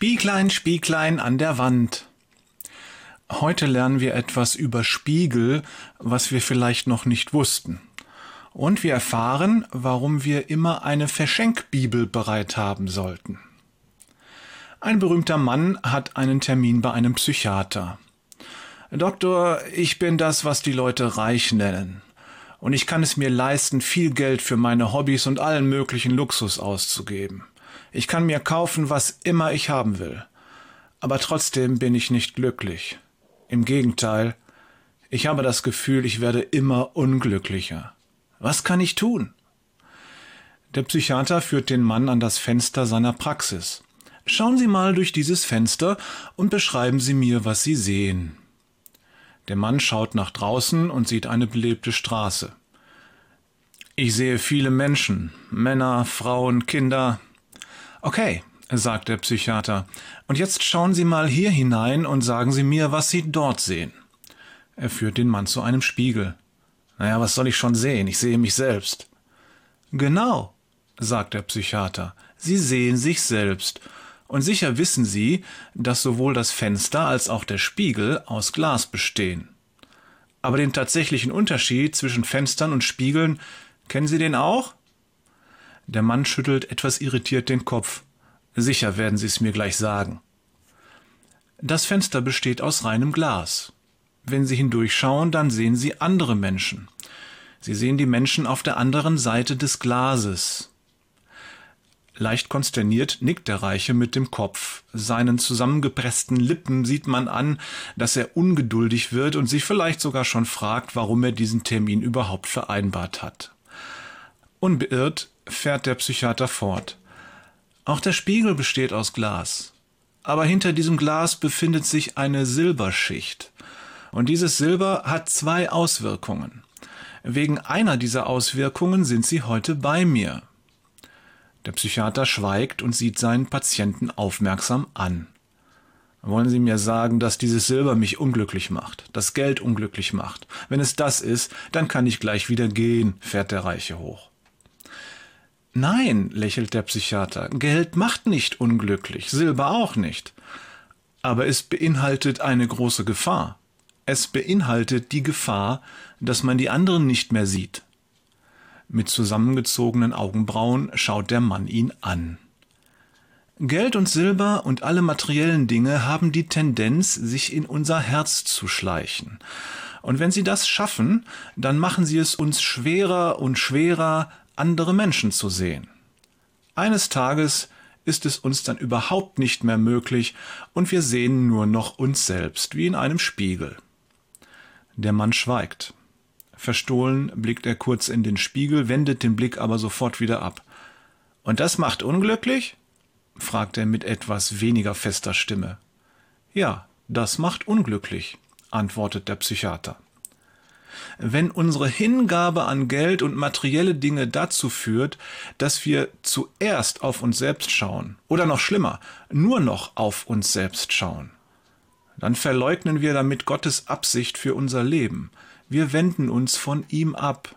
Spieglein, Spieglein an der Wand. Heute lernen wir etwas über Spiegel, was wir vielleicht noch nicht wussten. Und wir erfahren, warum wir immer eine Verschenkbibel bereit haben sollten. Ein berühmter Mann hat einen Termin bei einem Psychiater. Doktor, ich bin das, was die Leute reich nennen. Und ich kann es mir leisten, viel Geld für meine Hobbys und allen möglichen Luxus auszugeben. Ich kann mir kaufen, was immer ich haben will. Aber trotzdem bin ich nicht glücklich. Im Gegenteil, ich habe das Gefühl, ich werde immer unglücklicher. Was kann ich tun? Der Psychiater führt den Mann an das Fenster seiner Praxis. Schauen Sie mal durch dieses Fenster und beschreiben Sie mir, was Sie sehen. Der Mann schaut nach draußen und sieht eine belebte Straße. Ich sehe viele Menschen, Männer, Frauen, Kinder. Okay, sagt der Psychiater, und jetzt schauen Sie mal hier hinein und sagen Sie mir, was Sie dort sehen. Er führt den Mann zu einem Spiegel. Naja, was soll ich schon sehen? Ich sehe mich selbst. Genau, sagt der Psychiater, Sie sehen sich selbst. Und sicher wissen Sie, dass sowohl das Fenster als auch der Spiegel aus Glas bestehen. Aber den tatsächlichen Unterschied zwischen Fenstern und Spiegeln, kennen Sie den auch? Der Mann schüttelt etwas irritiert den Kopf. Sicher werden Sie es mir gleich sagen. Das Fenster besteht aus reinem Glas. Wenn Sie hindurchschauen, dann sehen Sie andere Menschen. Sie sehen die Menschen auf der anderen Seite des Glases. Leicht konsterniert nickt der Reiche mit dem Kopf. Seinen zusammengepressten Lippen sieht man an, dass er ungeduldig wird und sich vielleicht sogar schon fragt, warum er diesen Termin überhaupt vereinbart hat. Unbeirrt fährt der Psychiater fort. Auch der Spiegel besteht aus Glas. Aber hinter diesem Glas befindet sich eine Silberschicht. Und dieses Silber hat zwei Auswirkungen. Wegen einer dieser Auswirkungen sind Sie heute bei mir. Der Psychiater schweigt und sieht seinen Patienten aufmerksam an. Wollen Sie mir sagen, dass dieses Silber mich unglücklich macht, das Geld unglücklich macht? Wenn es das ist, dann kann ich gleich wieder gehen, fährt der Reiche hoch. Nein, lächelt der Psychiater, Geld macht nicht unglücklich, Silber auch nicht. Aber es beinhaltet eine große Gefahr. Es beinhaltet die Gefahr, dass man die anderen nicht mehr sieht. Mit zusammengezogenen Augenbrauen schaut der Mann ihn an. Geld und Silber und alle materiellen Dinge haben die Tendenz, sich in unser Herz zu schleichen. Und wenn sie das schaffen, dann machen sie es uns schwerer und schwerer, andere Menschen zu sehen. Eines Tages ist es uns dann überhaupt nicht mehr möglich und wir sehen nur noch uns selbst, wie in einem Spiegel. Der Mann schweigt. Verstohlen blickt er kurz in den Spiegel, wendet den Blick aber sofort wieder ab. »Und das macht unglücklich?« fragt er mit etwas weniger fester Stimme. »Ja, das macht unglücklich«, antwortet der Psychiater. Wenn unsere Hingabe an Geld und materielle Dinge dazu führt, dass wir zuerst auf uns selbst schauen, oder noch schlimmer, nur noch auf uns selbst schauen, dann verleugnen wir damit Gottes Absicht für unser Leben. Wir wenden uns von ihm ab.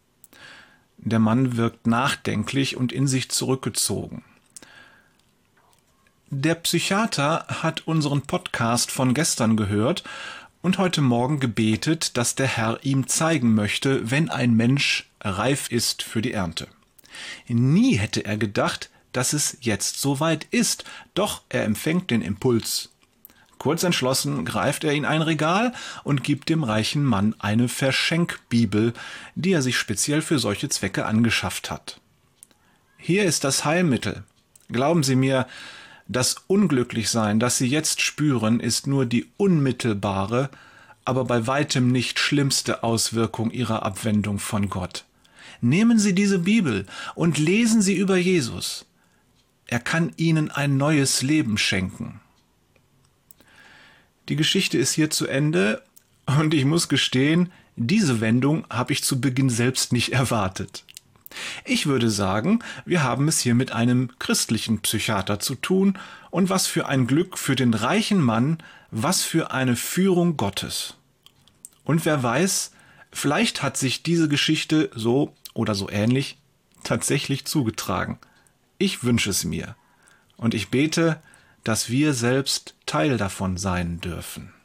Der Mann wirkt nachdenklich und in sich zurückgezogen. Der Psychiater hat unseren Podcast von gestern gehört und heute Morgen gebetet, dass der Herr ihm zeigen möchte, wenn ein Mensch reif ist für die Ernte. Nie hätte er gedacht, dass es jetzt soweit ist, doch er empfängt den Impuls. Kurz entschlossen greift er in ein Regal und gibt dem reichen Mann eine Verschenkbibel, die er sich speziell für solche Zwecke angeschafft hat. Hier ist das Heilmittel. Glauben Sie mir, das Unglücklichsein, das Sie jetzt spüren, ist nur die unmittelbare, aber bei weitem nicht schlimmste Auswirkung Ihrer Abwendung von Gott. Nehmen Sie diese Bibel und lesen Sie über Jesus. Er kann Ihnen ein neues Leben schenken. Die Geschichte ist hier zu Ende und ich muss gestehen, diese Wendung habe ich zu Beginn selbst nicht erwartet. Ich würde sagen, wir haben es hier mit einem christlichen Psychiater zu tun und was für ein Glück für den reichen Mann, was für eine Führung Gottes. Und wer weiß, vielleicht hat sich diese Geschichte so oder so ähnlich tatsächlich zugetragen. Ich wünsche es mir und ich bete, dass wir selbst Teil davon sein dürfen.